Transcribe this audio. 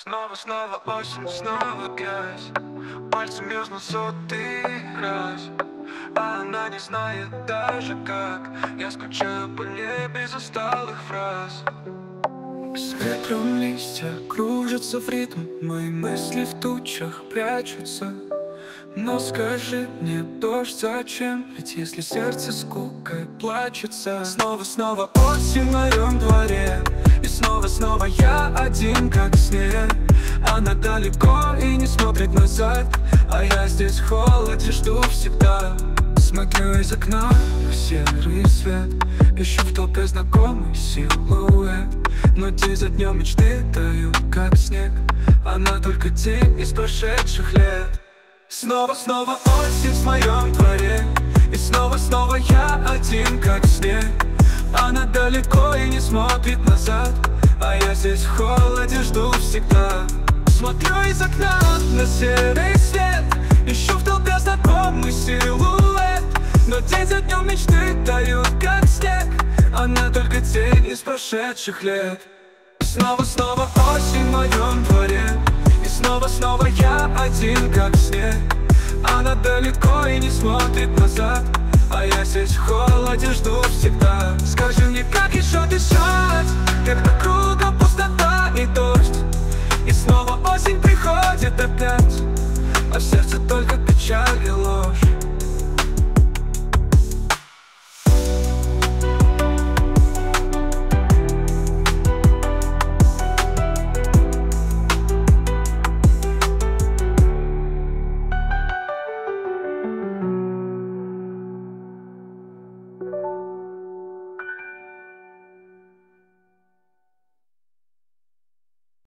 Снова осень, снова грязь. Пальцы мерзнут сотый раз, а она не знает даже как. Я скучаю по ней без усталых фраз. С ветром листья кружатся в ритм, мои мысли в тучах прячутся. Но скажи мне, дождь, зачем? Ведь если сердце скукой плачется. Снова осень в моем дворе, и снова я один, как в сне. Она далеко и не смотрит назад, а я здесь в холоде жду всегда. Смотрю из окна в серый свет, ищу в толпе знакомый силуэт. Но день за днем мечты тают, как снег. Она только тень из прошедших лет. Снова осень в моем дворе, и снова я один, как в сне. Она далеко и не смотрит назад, а я здесь в холоде жду всегда. Смотрю из окна на серый свет, ищу в толпе знакомый силуэт. Но день за днем мечты тают, как снег. Она только тень из прошедших лет. Снова осень в моем дворе, и снова я один, как в сне. Она далеко и не смотрит назад, а я здесь в холоде жду всегда. Скажи мне, как еще дышать, когда кругом пустота и дождь.